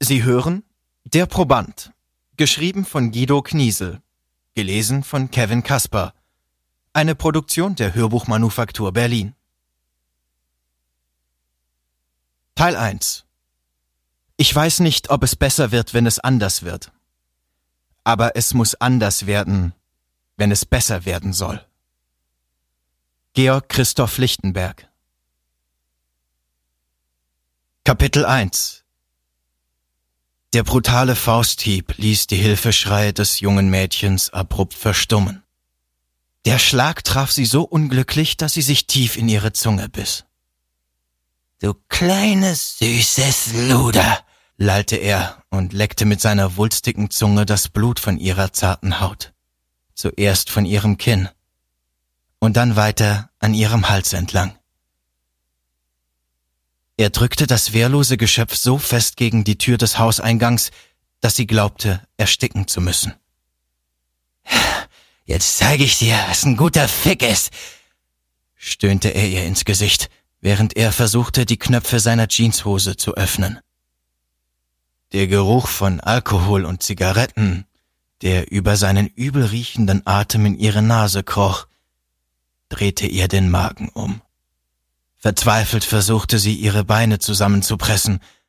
Sie hören Der Proband, geschrieben von Guido Kniesel, gelesen von Kevin Kasper, eine Produktion der Hörbuchmanufaktur Berlin. Teil 1. Ich weiß nicht, ob es besser wird, wenn es anders wird. Aber es muss anders werden, wenn es besser werden soll. Georg Christoph Lichtenberg. Kapitel 1. Der brutale Fausthieb ließ die Hilfeschreie des jungen Mädchens abrupt verstummen. Der Schlag traf sie so unglücklich, dass sie sich tief in ihre Zunge biss. »Du kleines, süßes Luder«, lallte er und leckte mit seiner wulstigen Zunge das Blut von ihrer zarten Haut. Zuerst von ihrem Kinn und dann weiter an ihrem Hals entlang. Er drückte das wehrlose Geschöpf so fest gegen die Tür des Hauseingangs, dass sie glaubte, ersticken zu müssen. »Jetzt zeige ich dir, was ein guter Fick ist«, stöhnte er ihr ins Gesicht, während er versuchte, die Knöpfe seiner Jeanshose zu öffnen. Der Geruch von Alkohol und Zigaretten, der über seinen übel riechenden Atem in ihre Nase kroch, drehte ihr den Magen um. Verzweifelt versuchte sie, ihre Beine zusammenzupressen,